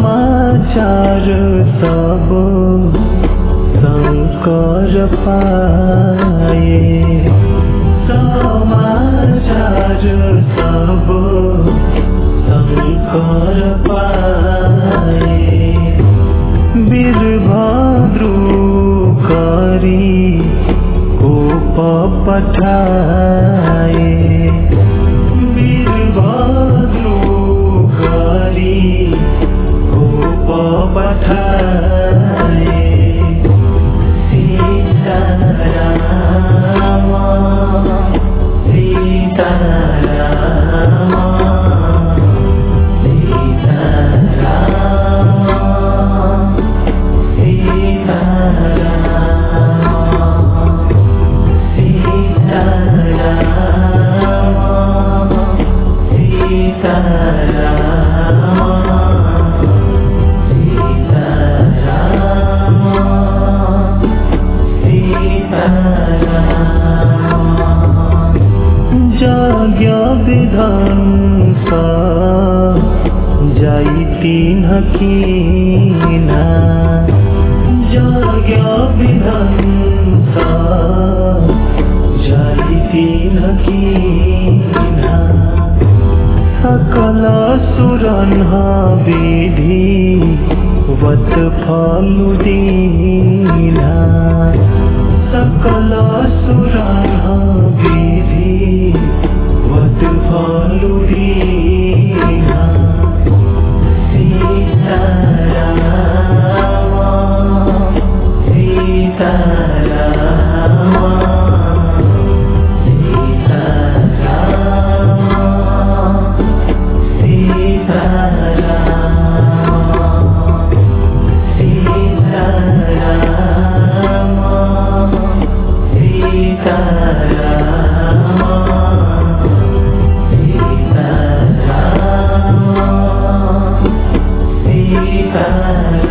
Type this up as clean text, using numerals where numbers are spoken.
समाचार सब शंकर पाए, समाचार सब शंकर पाए। वीरभद्र करी कोप पठाए, वीरभद्र करी कोप पठाए। सीताराम सीताराम सीताराम यज्ञ विध्वंस जाइति कीना, यज्ञ विध्वंस जाइति कीना। सकल सुरन विधि वत फलु दीना, सकल सुरन विधि वत फलु दीना। सीताराम सीताराम सीताराम सीताराम सीताराम सीताराम सीताराम।